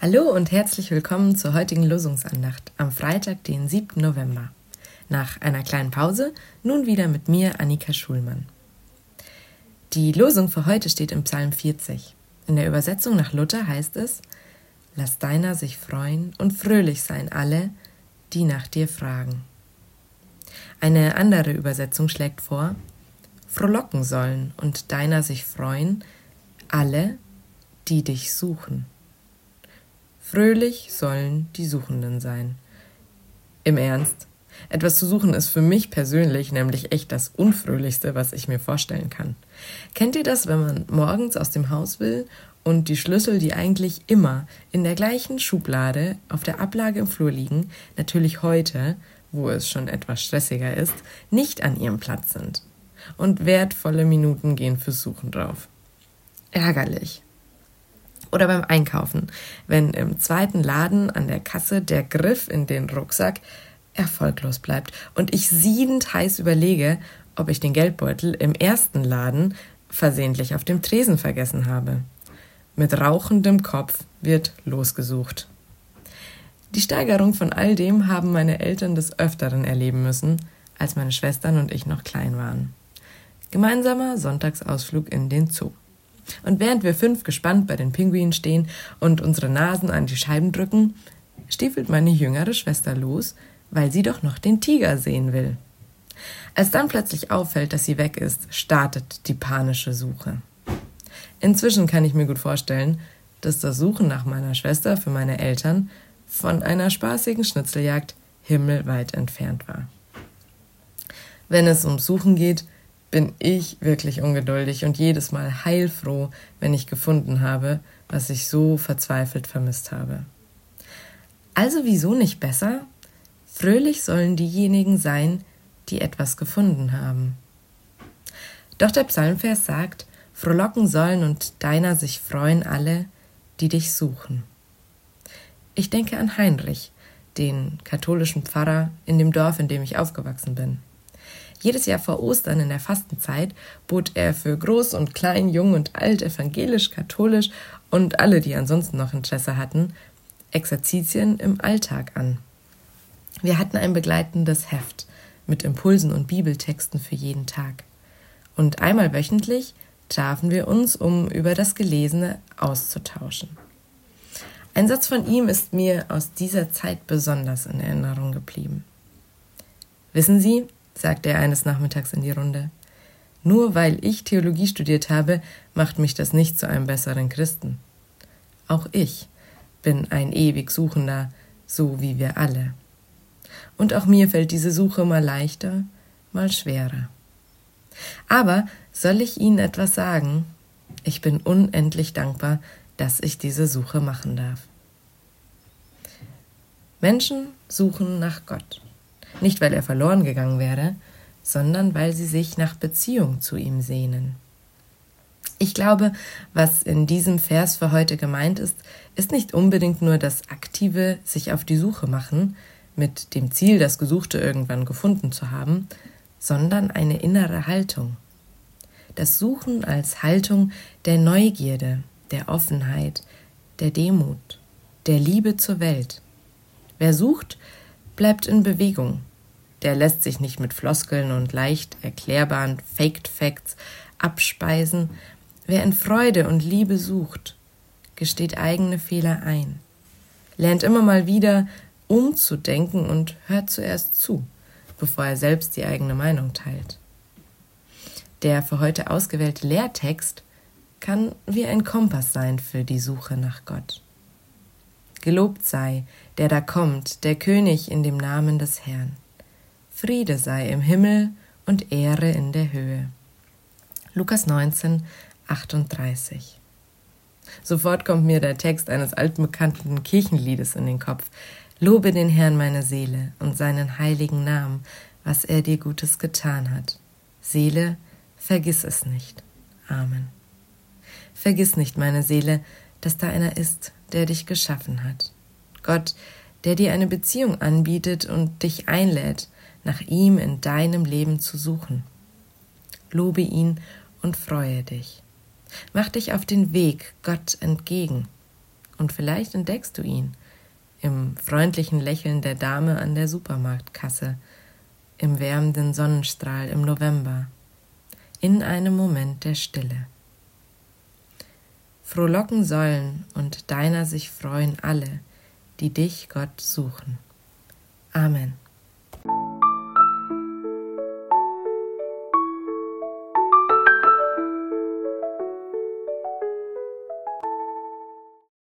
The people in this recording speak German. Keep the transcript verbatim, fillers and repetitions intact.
Hallo und herzlich willkommen zur heutigen Losungsandacht am Freitag, den siebten November. Nach einer kleinen Pause nun wieder mit mir, Annika Schulmann. Die Losung für heute steht im Psalm vierzig. In der Übersetzung nach Luther heißt es: Lass deiner sich freuen und fröhlich sein alle, die nach dir fragen. Eine andere Übersetzung schlägt vor: Frohlocken sollen und deiner sich freuen alle, die dich suchen. Fröhlich sollen die Suchenden sein. Im Ernst, etwas zu suchen ist für mich persönlich nämlich echt das Unfröhlichste, was ich mir vorstellen kann. Kennt ihr das, wenn man morgens aus dem Haus will und die Schlüssel, die eigentlich immer in der gleichen Schublade auf der Ablage im Flur liegen, natürlich heute, wo es schon etwas stressiger ist, nicht an ihrem Platz sind? Und wertvolle Minuten gehen fürs Suchen drauf. Ärgerlich. Oder beim Einkaufen, wenn im zweiten Laden an der Kasse der Griff in den Rucksack erfolglos bleibt und ich siedend heiß überlege, ob ich den Geldbeutel im ersten Laden versehentlich auf dem Tresen vergessen habe. Mit rauchendem Kopf wird losgesucht. Die Steigerung von all dem haben meine Eltern des Öfteren erleben müssen, als meine Schwestern und ich noch klein waren. Gemeinsamer Sonntagsausflug in den Zoo. Und während wir fünf gespannt bei den Pinguinen stehen und unsere Nasen an die Scheiben drücken, stiefelt meine jüngere Schwester los, weil sie doch noch den Tiger sehen will. Als dann plötzlich auffällt, dass sie weg ist, startet die panische Suche. Inzwischen kann ich mir gut vorstellen, dass das Suchen nach meiner Schwester für meine Eltern von einer spaßigen Schnitzeljagd himmelweit entfernt war. Wenn es ums Suchen geht, bin ich wirklich ungeduldig und jedes Mal heilfroh, wenn ich gefunden habe, was ich so verzweifelt vermisst habe. Also wieso nicht besser? Fröhlich sollen diejenigen sein, die etwas gefunden haben. Doch der Psalmvers sagt: Frohlocken sollen und deiner sich freuen alle, die dich suchen. Ich denke an Heinrich, den katholischen Pfarrer in dem Dorf, in dem ich aufgewachsen bin. Jedes Jahr vor Ostern in der Fastenzeit bot er für Groß und Klein, Jung und Alt, evangelisch, katholisch und alle, die ansonsten noch Interesse hatten, Exerzitien im Alltag an. Wir hatten ein begleitendes Heft mit Impulsen und Bibeltexten für jeden Tag. Und einmal wöchentlich trafen wir uns, um über das Gelesene auszutauschen. Ein Satz von ihm ist mir aus dieser Zeit besonders in Erinnerung geblieben. Wissen Sie, sagte er eines Nachmittags in die Runde, nur weil ich Theologie studiert habe, macht mich das nicht zu einem besseren Christen. Auch ich bin ein ewig Suchender, so wie wir alle. Und auch mir fällt diese Suche mal leichter, mal schwerer. Aber soll ich Ihnen etwas sagen? Ich bin unendlich dankbar, dass ich diese Suche machen darf. Menschen suchen nach Gott. Nicht, weil er verloren gegangen wäre, sondern weil sie sich nach Beziehung zu ihm sehnen. Ich glaube, was in diesem Vers für heute gemeint ist, ist nicht unbedingt nur das aktive sich auf die Suche machen, mit dem Ziel, das Gesuchte irgendwann gefunden zu haben, sondern eine innere Haltung. Das Suchen als Haltung der Neugierde, der Offenheit, der Demut, der Liebe zur Welt. Wer sucht, bleibt in Bewegung. Der lässt sich nicht mit Floskeln und leicht erklärbaren Faked Facts abspeisen. Wer in Freude und Liebe sucht, gesteht eigene Fehler ein, lernt immer mal wieder umzudenken und hört zuerst zu, bevor er selbst die eigene Meinung teilt. Der für heute ausgewählte Lehrtext kann wie ein Kompass sein für die Suche nach Gott. Gelobt sei, der da kommt, der König in dem Namen des Herrn. Friede sei im Himmel und Ehre in der Höhe. Lukas neunzehn, achtunddreißig. Sofort kommt mir der Text eines altbekannten Kirchenliedes in den Kopf. Lobe den Herrn meine Seele und seinen heiligen Namen, was er dir Gutes getan hat. Seele, vergiss es nicht. Amen. Vergiss nicht, meine Seele, dass da einer ist, der dich geschaffen hat. Gott, der dir eine Beziehung anbietet und dich einlädt, nach ihm in deinem Leben zu suchen. Lobe ihn und freue dich. Mach dich auf den Weg Gott entgegen. Und vielleicht entdeckst du ihn im freundlichen Lächeln der Dame an der Supermarktkasse, im wärmenden Sonnenstrahl im November, in einem Moment der Stille. Frohlocken sollen und deiner sich freuen alle, die dich, Gott, suchen. Amen.